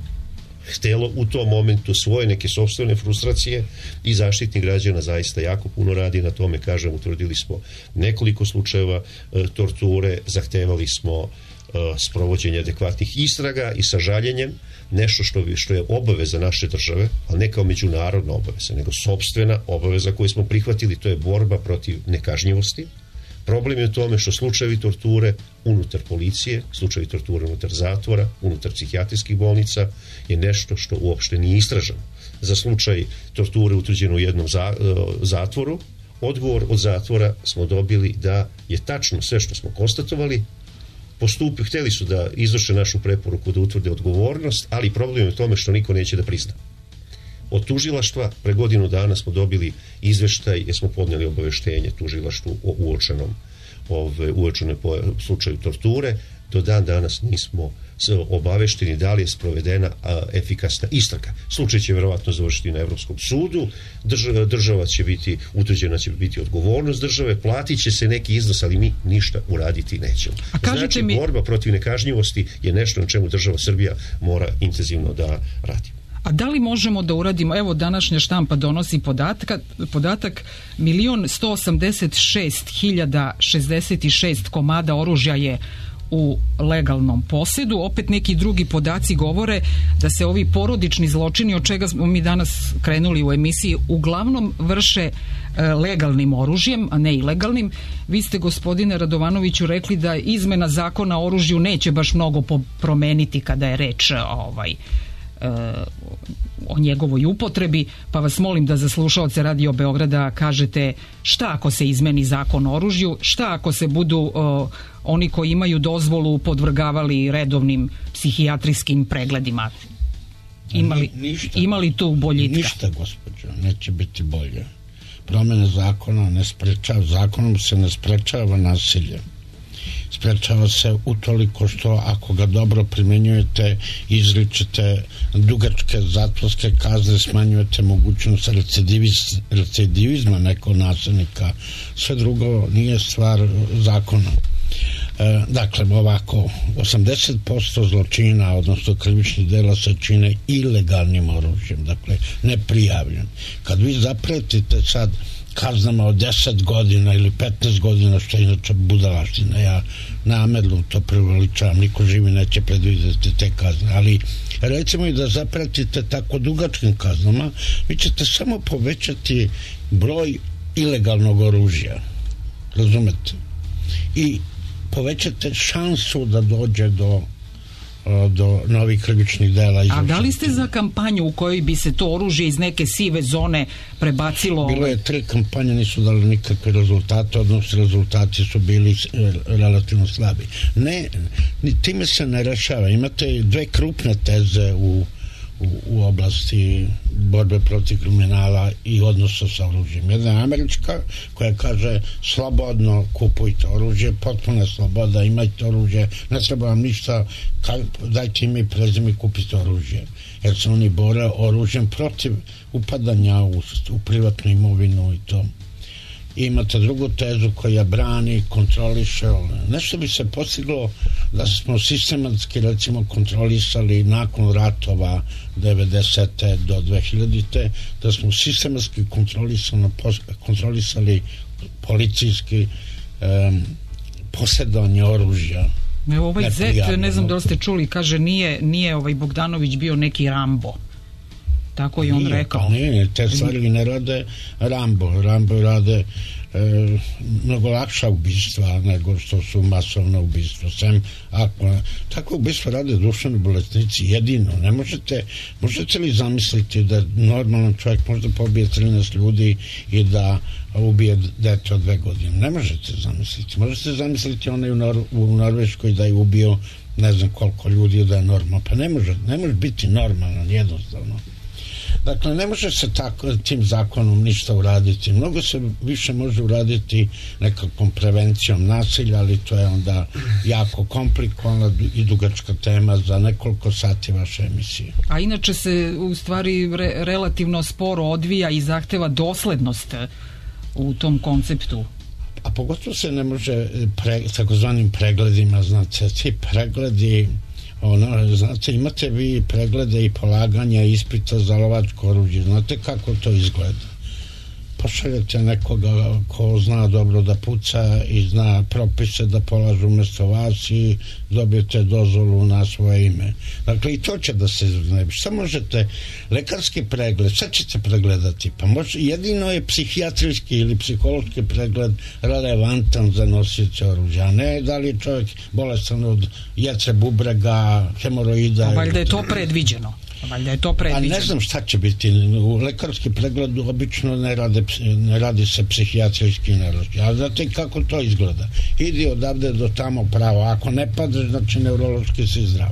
Speaker 8: htelo u tom momentu, svoje neke sopstvene frustracije, i Zaštitnik građana zaista jako puno radi na tome. Kažem, utvrdili smo nekoliko slučajeva e, torture, zahtevali smo e, sprovođenje adekvatnih istraga i sa žaljenjem nešto što, što je obaveza naše države, ali ne kao međunarodna obaveza, nego sopstvena obaveza koju smo prihvatili, to je borba protiv nekažnjivosti. Problem je u tome što slučajevi torture unutar policije, slučajevi torture unutar zatvora, unutar psihijatrijskih bolnica je nešto što uopšte nije istraženo. Za slučaj torture utvrđeno u jednom za, zatvoru, odgovor od zatvora smo dobili da je tačno sve što smo konstatovali. Postupi, hteli su da izvrše našu preporuku da utvrde odgovornost, ali problem je u tome što niko neće da prizna. Od tužilaštva pre godinu dana smo dobili izveštaj jer smo podnijeli obaveštenje tužilaštvu o uočenom ove, uočenom slučaju torture. Do dan danas nismo obavešteni da li je sprovedena a, efikasna istraga. Slučaj će verovatno završiti na Evropskom sudu, država, država će biti, utvrđena će biti odgovornost države, platit će se neki iznos, ali mi ništa uraditi nećemo. Znači, mi... borba protiv nekažnjivosti je nešto na čemu država Srbija mora intenzivno da radi.
Speaker 1: A da li možemo da uradimo, evo današnja štampa donosi podatak, podatak milion sto osamdeset šest hiljada šezdeset šest komada oružja je u legalnom posedu. Opet neki drugi podaci govore da se ovi porodični zločini, od čega smo mi danas krenuli u emisiji, uglavnom vrše legalnim oružjem, a ne ilegalnim. Vi ste, gospodine Radovanoviću, rekli da izmena zakona o oružju neće baš mnogo promeniti kada je reč ovaj o njegovoj upotrebi, pa vas molim da za slušaoce Radio Beograda kažete šta ako se izmeni zakon o oružju, šta ako se budu o, oni koji imaju dozvolu podvrgavali redovnim psihijatrijskim pregledima. Imali, ništa, imali tu boljitka?
Speaker 7: Ništa, gospođo, neće biti bolje. Promene zakona ne sprečava, zakonom se ne sprečava nasilje. Sprečava se utoliko što ako ga dobro primjenjujete, izričete dugačke zatvorske kazne, smanjujete mogućnost recidiviz, recidivizma nekog nasilnika. Sve drugo nije stvar zakona. E, dakle, ovako, osamdeset posto zločina, odnosno krivičnih dela, se čine ilegalnim oružjem, dakle, neprijavljen. Kad vi zapretite sad kaznama od deset godina ili petnaest godina, što je inače budalaština, ja namerno to preveličavam, niko živi neće predvidjeti te kazne, ali recimo i da zapretite tako dugačkim kaznama, vi ćete samo povećati broj ilegalnog oružja, razumete, i povećate šansu da dođe do do novih krivičnih dela.
Speaker 1: A da li ste za kampanju u kojoj bi se to oružje iz neke sive zone prebacilo?
Speaker 7: Bilo je tri kampanje, nisu dali nikakve rezultate, odnosno rezultati su bili relativno slabi. Ne, time se ne rešava. Imate dve krupne teze u U, u oblasti borbe protiv kriminala i odnosa sa oružjem. Jedna je američka koja kaže slobodno kupujte oružje, potpuna sloboda, imajte oružje, ne treba vam ništa, dajte ime i prezime i kupite oružje. Jer se oni bore oružjem protiv upadanja u, u privatnu imovinu i to. I imate drugu tezu koja brani, kontroliše. Nešto bi se postiglo da smo sistematski recimo kontrolisali nakon ratova devedesete do dve hiljadite, da smo sistematski kontrolisali, kontrolisali policijski um, posjedovanje oružja.
Speaker 1: Evo ovaj Zet, ne znam da li ste čuli, kaže nije, nije ovaj Bogdanović bio neki Rambo. Tako je on
Speaker 7: nije,
Speaker 1: rekao.
Speaker 7: Pa nije, te stvari ne rade Rambo. Rambo rade e, mnogo lakša ubistva nego što su masovna ubistva. Sem, ako, tako ubistva rade duševni bolesnici jedino. Ne možete, možete li zamisliti da normalan čovjek možda pobije trinaest ljudi i da ubije dete od dve godine? Ne možete zamisliti. Možete zamisliti onaj u, Nor u Norveškoj da je ubio ne znam koliko ljudi, da je normalno. Pa ne može, ne može biti normalan jednostavno. Dakle, ne može se tako tim zakonom ništa uraditi. Mnogo se više može uraditi nekakvom prevencijom nasilja, ali to je onda jako komplikovana i dugačka tema za nekoliko sati vaše emisije.
Speaker 1: A inače se u stvari re, relativno sporo odvija i zahteva doslednost u tom konceptu.
Speaker 7: A pogotovo se ne može pre, takozvanim pregledima, znate, ti pregledi ono, znate, imate vi preglede i polaganja ispita za lovačko oružje, znate kako to izgleda? Pošaljete nekoga ko zna dobro da puca i zna propise da polažu umjesto vas i dobijete dozvolu na svoje ime. Dakle, i to će da se iznebi. Šta možete, lekarski pregled, šta ćete pregledati? Pa može, jedino je psihijatrijski ili psihološki pregled relevantan za nosioce oružja. Ne da li je čovjek bolestan od jece bubrega, hemoroida.
Speaker 1: A valjda je to predviđeno. Valjda je to predviđeno.
Speaker 7: A ne znam šta će biti. U lekarski pregledu obično ne, rade, ne radi se psihijatrijski neroški. A znate kako to izgleda? Idi odavde do tamo pravo. Ako ne padeš, znači neurološki si zdrav.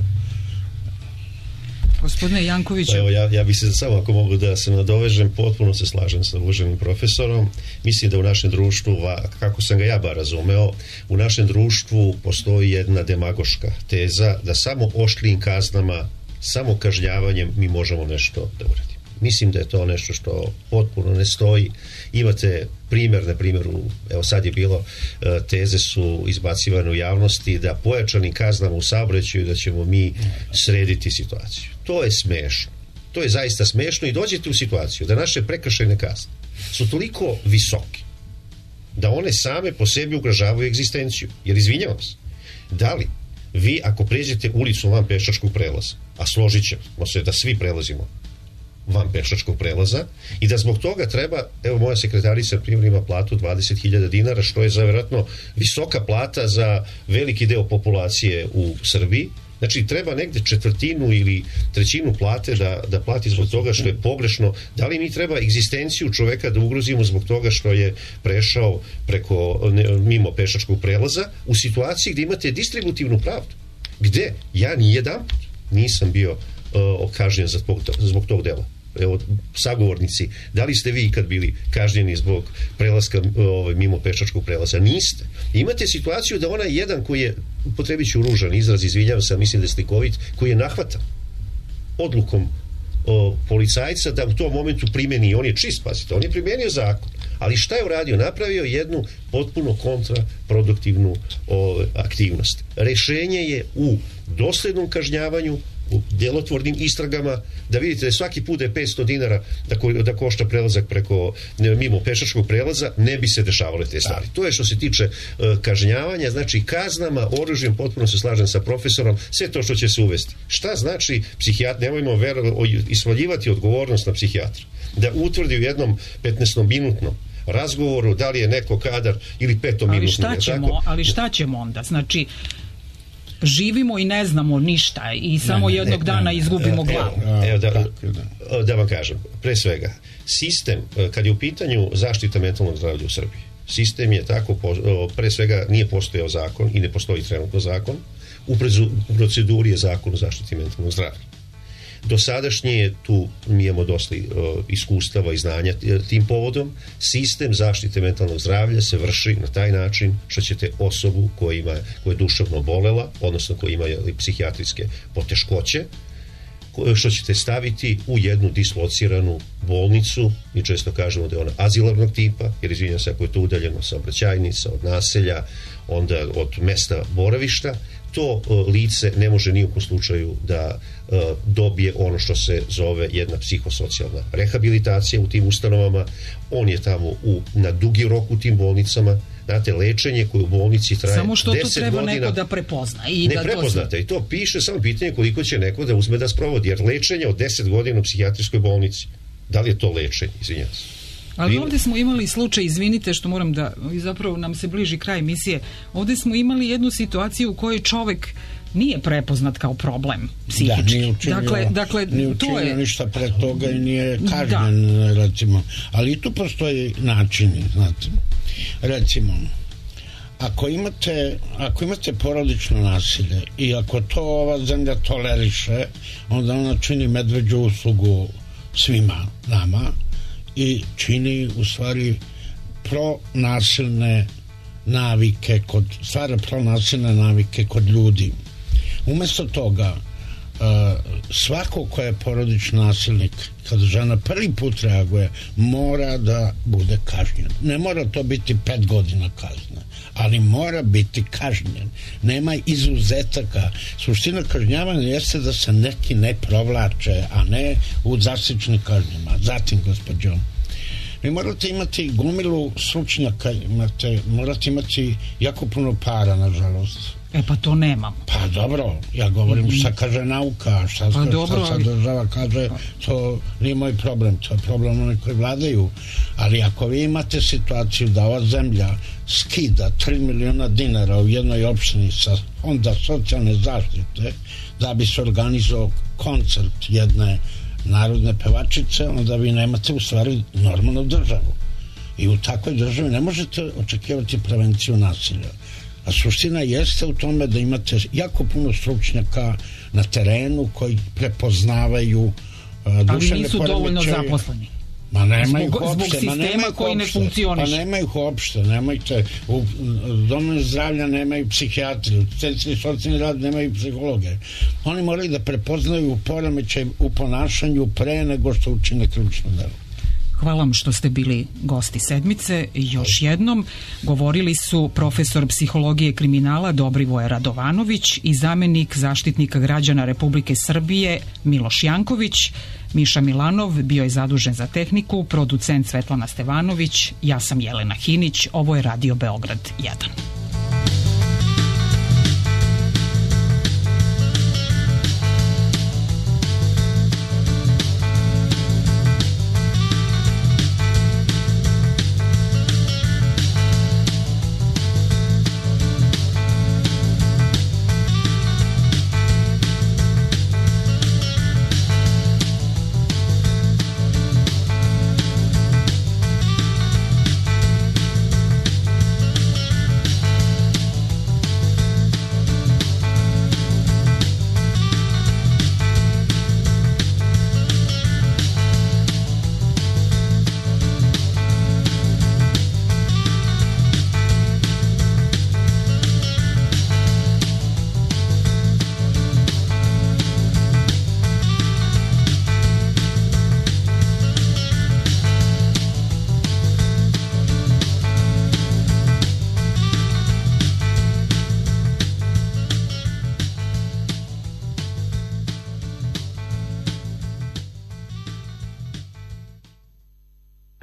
Speaker 1: Gospodine Jankoviću.
Speaker 8: Pa evo, ja, ja bih se samo, ako mogu da se nadovežem, potpuno se slažem sa uvaženim profesorom. Mislim da u našem društvu, kako sam ga ja bar razumeo, u našem društvu postoji jedna demagoška teza da samo oštrijim kaznama, samo kažnjavanjem mi možemo nešto da uradimo. Mislim da je to nešto što potpuno ne stoji. Imate primjer, na primjeru, evo sad je bilo, teze su izbacivane u javnosti da pojačanim kaznama u saobraćaju da ćemo mi srediti situaciju. To je smešno. To je zaista smešno i dođete u situaciju da naše prekršajne kazne su toliko visoke da one same po sebi ugrožavaju egzistenciju. Jer izvinjavam se, da li vi ako pređete ulicu van pešačkog prelaza, a složit ćemo se da svi prelazimo van pešačkog prelaza i da zbog toga treba, evo moja sekretarica primjer ima platu dvadeset hiljada dinara, što je zavjerojatno visoka plata za veliki deo populacije u Srbiji. Znači treba negde četvrtinu ili trećinu plate da, da plati zbog toga što je pogrešno. Da li mi treba egzistenciju čoveka da ugrozimo zbog toga što je prešao preko, ne, mimo pešačkog prelaza u situaciji gdje imate distributivnu pravdu, gde ja nijedan nisam bio uh, kažnjen za zbog, zbog tog dela. Evo, sagovornici, da li ste vi ikad bili kažnjeni zbog prelaska ovaj, mimo pešačkog prelaza? Niste. Imate situaciju da onaj jedan koji je, upotrebit ću ružan izraz, izvinjavam se, mislim da je slikovit, koji je nahvatan odlukom o, policajca da u tom momentu primeni, on je čist, pazite, on je primenio zakon, ali šta je uradio? Napravio jednu potpuno kontraproduktivnu o, aktivnost. Rešenje je u doslednom kažnjavanju, u djelotvornim istragama, da vidite da svaki put je petsto dinara da, ko, da košta prelazak preko ne, mimo pešačkog prelaza, ne bi se dešavale te stvari. To je što se tiče uh, kažnjavanja, znači kaznama, oružjem, potpuno se slažem sa profesorom, sve to što će se uvesti. Šta znači psihijatr, nemojmo isvaljivati odgovornost na psihijatra, da utvrdi u jednom petnaestominutnom razgovoru da li je neko kadar ili petominutni.
Speaker 1: Ali šta ćemo, ali šta ćemo onda? Znači, živimo i ne znamo ništa i samo ne, ne, jednog ne, dana ne, izgubimo ne, glavu.
Speaker 8: Evo, evo da, da vam kažem, pre svega, sistem, kad je u pitanju zaštita mentalnog zdravlja u Srbiji, sistem je tako, pre svega nije postojao zakon i ne postoji trenutno zakon, u proceduri je zakon o zaštiti mentalnog zdravlja. Do sadašnje je tu, mi imamo dosta uh, iskustava i znanja tim povodom. Sistem zaštite mentalnog zdravlja se vrši na taj način što ćete osobu koja, ima, koja je duševno bolela, odnosno koja ima psihijatrijske poteškoće, što ćete staviti u jednu dislociranu bolnicu. Mi često kažemo da je ona azilarnog tipa, jer izvinjam se ako je to udaljeno sa obraćajnica, od naselja, onda od mesta boravišta. To uh, lice ne može ni u kom slučaju da uh, dobije ono što se zove jedna psihosocijalna rehabilitacija u tim ustanovama. On je tamo u, na dugi rok u tim bolnicama. Znate, lečenje koje u bolnici traje
Speaker 1: samo što to treba
Speaker 8: godina,
Speaker 1: neko da prepozna. I
Speaker 8: ne
Speaker 1: da
Speaker 8: prepoznate, to... i to piše, samo pitanje koliko će neko da uzme da sprovodi, jer lečenje od deset godina u psihijatrijskoj bolnici, da li je to lečenje, izvinjam se.
Speaker 1: Ali ovdje smo imali slučaj, izvinite što moram da, zapravo nam se bliži kraj emisije, ovdje smo imali jednu situaciju u kojoj čovjek nije prepoznat kao problem psihički.
Speaker 7: Da, nije učinio,
Speaker 1: dakle, dakle,
Speaker 7: nije učinio
Speaker 1: to je...
Speaker 7: ništa pred toga i nije kažnjen, da. recimo. Ali i tu postoji načini, znate. Recimo, ako imate, ako imate porodično nasilje i ako to ova zemlja toleriše, onda ona čini medveđu uslugu svima nama i čini u stvari pronasilne navike kod, stvara pronasilne navike kod ljudi. Umjesto toga svako ko je porodični nasilnik, kad žena prvi put reaguje, mora da bude kažnjen. Ne mora to biti pet godina kazne, ali mora biti kažnjen. Nema izuzetaka. Suština kažnjavanja jeste da se neki ne provlače, a ne u zasičnim kažnjama. Zatim, gospođo, vi morate imati gomilu stručnjaka, imate, morate imati jako puno para, nažalost.
Speaker 1: E pa to nemam.
Speaker 7: Pa dobro, ja govorim mm-hmm. šta kaže nauka, šta, pa, dobro, šta sad država kaže, to nije moj problem, to je problem onih koji vladaju. Ali ako vi imate situaciju da ova zemlja skida tri miliona dinara u jednoj opštini sa onda socijalne zaštite da bi se organizovao koncert jedne narodne pevačice, onda vi nemate u stvari normalnu državu. I u takvoj državi ne možete očekivati prevenciju nasilja. A suština jeste u tome da imate jako puno stručnjaka na terenu koji prepoznavaju uh, duševne
Speaker 1: ali nisu dovoljno zaposleni.
Speaker 7: Ma nema ih
Speaker 1: zbog,
Speaker 7: uopšte,
Speaker 1: zbog sistema koji ne funkcioniše.
Speaker 7: Pa nema ih uopšte, nemojte. U domu zdravlja nemaju psihijatriju, u centri socijalni rad nemaju psihologe. Oni moraju da prepoznaju poremećaj u ponašanju pre nego što učine krivično delo.
Speaker 1: Hvala vam što ste bili gosti sedmice. Još jednom govorili su profesor psihologije kriminala Dobrivoje Radovanović i zamenik zaštitnika građana Republike Srbije Miloš Janković. Miša Milanov bio je zadužen za tehniku, producent Svetlana Stevanović, ja sam Jelena Hinić, ovo je Radio Beograd jedan.